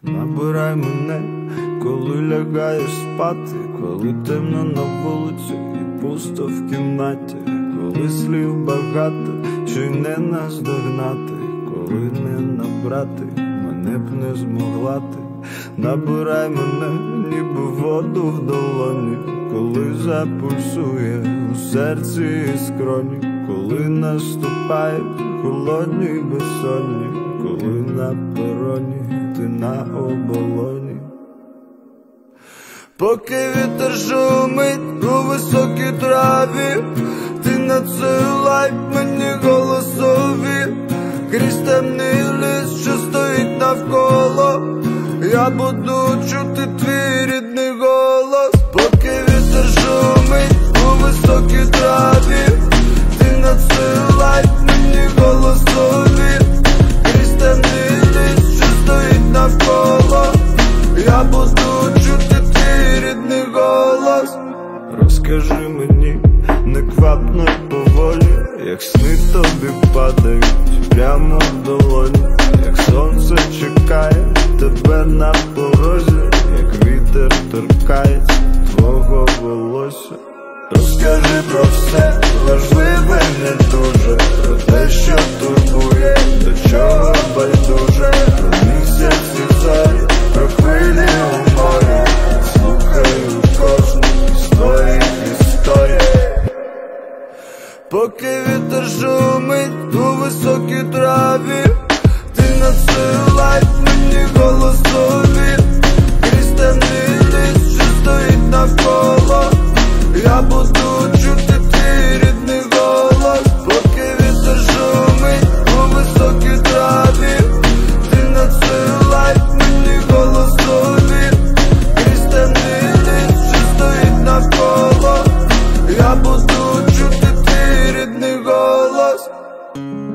Набирай мене, коли лягаєш спати, коли темно на вулиці і пусто в кімнаті, коли слів багато, що й не наздогнати, коли не набрати, мене б не змогла ти. Набирай мене, ніби воду в долоні, коли запульсує у серці і скроні, коли наступають холодні безсонні, коли на пероні ти на оболоні. Поки вітер шумить у високій траві, ти надсилай мені голосові. Крізь темний ліс, що стоїть навколо, я буду чути твій рідний голос. Поки вітер шумить у високій траві, ти надсилай мені голосові. Крізь темний ліс, що стоїть навколо, я буду чути твій рідний голос. Розкажи мені неквапно й поволі, як сни тобі падають прямо в долоні, як сонце чекає тебе на порозі, як вітер торкається твого волосся. Розкажи про все важливе, не дуже, про те, що турбує, до чого байдуже, про місяці зорі, про хвилі у морі. Слухаю кожну із твоїх історій. Поки вітер шумить у високій траві, ти надсилай мені голосові. Крізь темний ліс, що стоїть навколо, я буду чути твій рідний голос. Поки вітер шумить у високій траві, ти надсилай мені голосові. Крізь темний ліс, що стоїть навколо, я буду чути твій рідний голос.